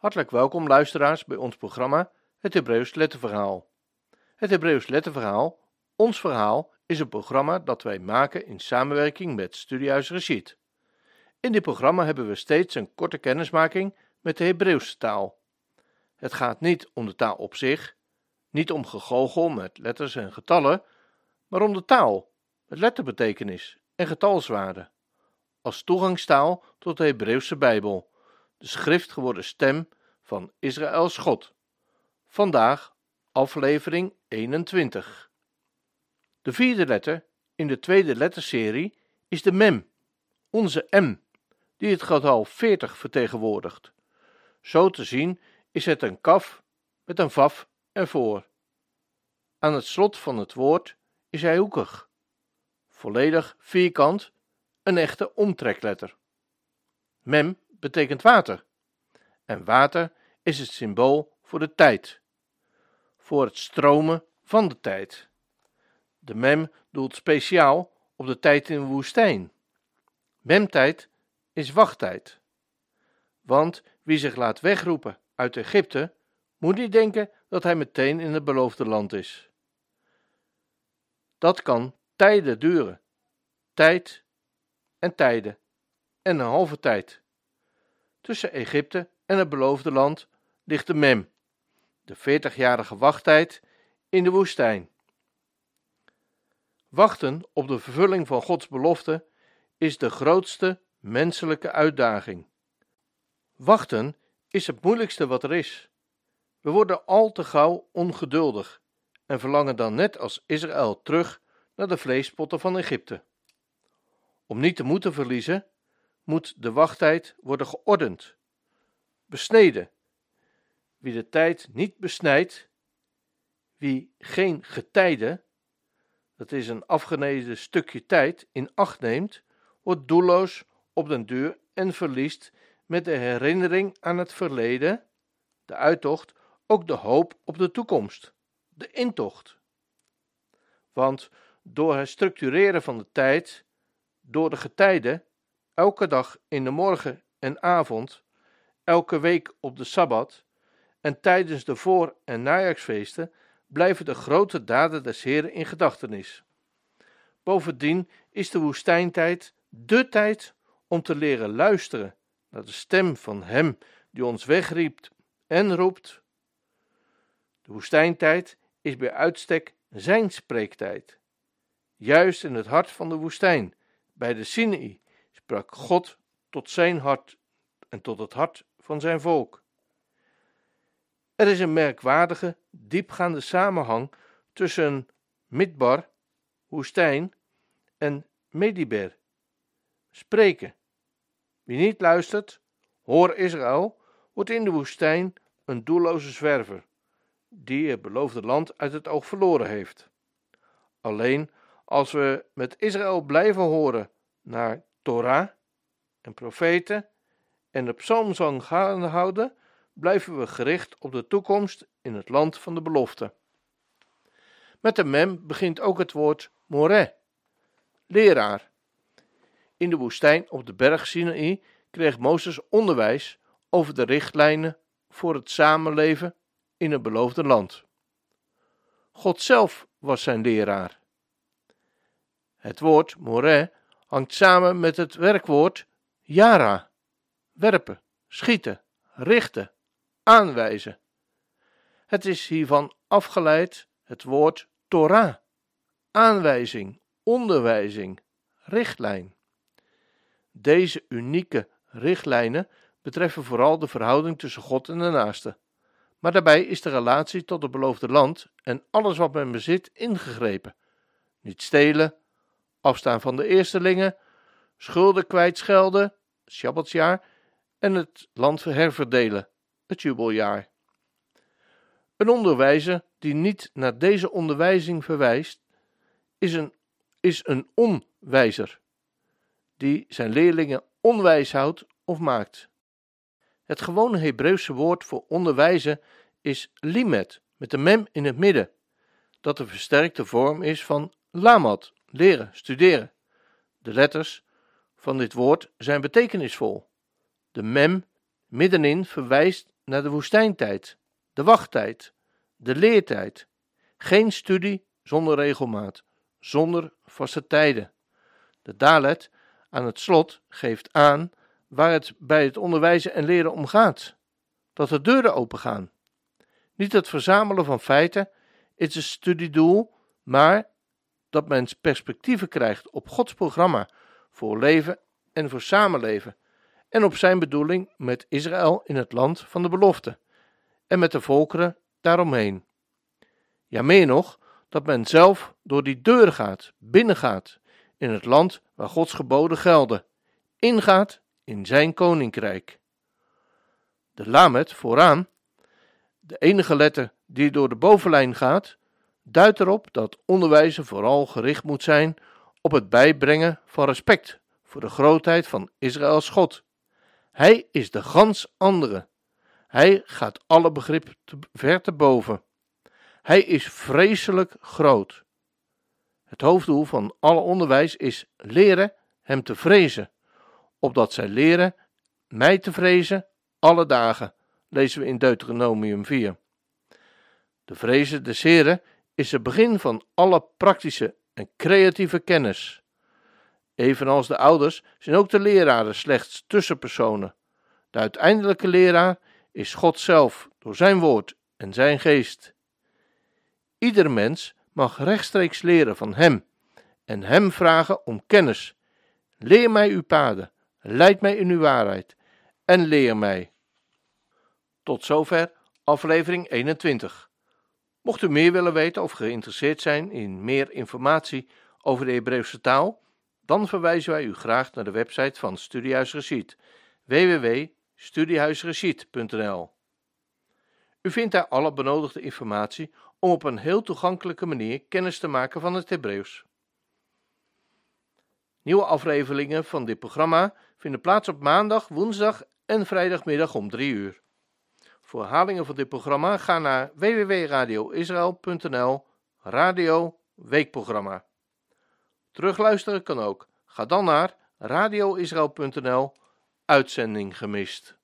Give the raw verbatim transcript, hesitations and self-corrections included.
Hartelijk welkom luisteraars bij ons programma Het Hebreeuws Letterverhaal. Het Hebreeuws Letterverhaal, ons verhaal, is een programma dat wij maken in samenwerking met Studiehuis Rashid. In dit programma hebben we steeds een korte kennismaking met de Hebreeuwse taal. Het gaat niet om de taal op zich, niet om gegoochel met letters en getallen, maar om de taal, met letterbetekenis en getalswaarde, als toegangstaal tot de Hebreeuwse Bijbel, de schrift geworden stem van Israëls God. Vandaag aflevering eenentwintig. De vierde letter in de tweede letterserie is de mem, onze M, die het getal veertig vertegenwoordigt. Zo te zien is het een kaf met een vaf ervoor. Aan het slot van het woord is hij hoekig, volledig vierkant, een echte omtrekletter. Mem betekent water, en water is het symbool voor de tijd, voor het stromen van de tijd. De mem doelt speciaal op de tijd in de woestijn. Memtijd is wachttijd, want wie zich laat wegroepen uit Egypte, moet niet denken dat hij meteen in het beloofde land is. Dat kan tijden duren, tijd en tijden en een halve tijd. Tussen Egypte en het beloofde land ligt de mem, de veertigjarige wachttijd in de woestijn. Wachten op de vervulling van Gods belofte is de grootste menselijke uitdaging. Wachten is het moeilijkste wat er is. We worden al te gauw ongeduldig en verlangen dan net als Israël terug naar de vleespotten van Egypte. Om niet de moed te verliezen, moet de wachttijd worden geordend, besneden. Wie de tijd niet besnijdt, wie geen getijde, dat is een afgeneden stukje tijd, in acht neemt, wordt doelloos op den duur en verliest met de herinnering aan het verleden, de uittocht, ook de hoop op de toekomst, de intocht. Want door het structureren van de tijd, door de getijden, elke dag in de morgen en avond, elke week op de Sabbat en tijdens de voor- en najaarsfeesten blijven de grote daden des Heren in gedachtenis. Bovendien is de woestijntijd dé tijd om te leren luisteren naar de stem van Hem die ons wegriept en roept. De woestijntijd is bij uitstek zijn spreektijd. Juist in het hart van de woestijn, bij de Sinaï, sprak God tot zijn hart en tot het hart van zijn volk. Er is een merkwaardige, diepgaande samenhang tussen Midbar, woestijn, en Mediber, spreken. Wie niet luistert, hoor Israël, wordt in de woestijn een doelloze zwerver, die het beloofde land uit het oog verloren heeft. Alleen als we met Israël blijven horen naar Torah en profeten en de psalmzang gaande houden, blijven we gericht op de toekomst in het land van de belofte. Met de mem begint ook het woord moreh, leraar. In de woestijn op de berg Sinaï kreeg Mozes onderwijs over de richtlijnen voor het samenleven in het beloofde land. God zelf was zijn leraar. Het woord moreh hangt samen met het werkwoord yara, werpen, schieten, richten, aanwijzen. Het is hiervan afgeleid het woord Torah, aanwijzing, onderwijzing, richtlijn. Deze unieke richtlijnen betreffen vooral de verhouding tussen God en de naaste, maar daarbij is de relatie tot het beloofde land en alles wat men bezit ingegrepen. Niet stelen, afstaan van de eerstelingen, schulden kwijtschelden, Shabbatsjaar, en het land herverdelen, het jubeljaar. Een onderwijzer die niet naar deze onderwijzing verwijst, is een, is een onwijzer, die zijn leerlingen onwijs houdt of maakt. Het gewone Hebreeuwse woord voor onderwijzen is limet, met de mem in het midden, dat de versterkte vorm is van lamad, leren, studeren. De letters van dit woord zijn betekenisvol. De mem middenin verwijst naar de woestijntijd, de wachttijd, de leertijd. Geen studie zonder regelmaat, zonder vaste tijden. De Dalet aan het slot geeft aan waar het bij het onderwijzen en leren om gaat. Dat de deuren opengaan. Niet het verzamelen van feiten is het studiedoel, maar dat men perspectieven krijgt op Gods programma voor leven en voor samenleven en op zijn bedoeling met Israël in het land van de belofte en met de volkeren daaromheen. Ja, meer nog, dat men zelf door die deur gaat, binnengaat in het land waar Gods geboden gelden, ingaat in zijn koninkrijk. De lamet vooraan, de enige letter die door de bovenlijn gaat, duidt erop dat onderwijzen vooral gericht moet zijn op het bijbrengen van respect voor de grootheid van Israëls God. Hij is de gans andere. Hij gaat alle begrip te ver te boven. Hij is vreselijk groot. Het hoofddoel van alle onderwijs is leren hem te vrezen, opdat zij leren mij te vrezen alle dagen, lezen we in Deuteronomium vier. De vrezen des Heren is het begin van alle praktische en creatieve kennis. Evenals de ouders zijn ook de leraren slechts tussenpersonen. De uiteindelijke leraar is God zelf door zijn woord en zijn geest. Ieder mens mag rechtstreeks leren van hem en hem vragen om kennis. Leer mij uw paden, leid mij in uw waarheid en leer mij. Tot zover aflevering eenentwintig. Mocht u meer willen weten of geïnteresseerd zijn in meer informatie over de Hebreeuwse taal, dan verwijzen wij u graag naar de website van Studiehuis Reschied, w w w punt studiehuisreschied punt n l. U vindt daar alle benodigde informatie om op een heel toegankelijke manier kennis te maken van het Hebreeuws. Nieuwe afleveringen van dit programma vinden plaats op maandag, woensdag en vrijdagmiddag om drie uur. Voor herhalingen van dit programma ga naar w w w punt radio israël punt n l, Radio Weekprogramma. Terugluisteren kan ook. Ga dan naar radio israël punt n l, uitzending gemist.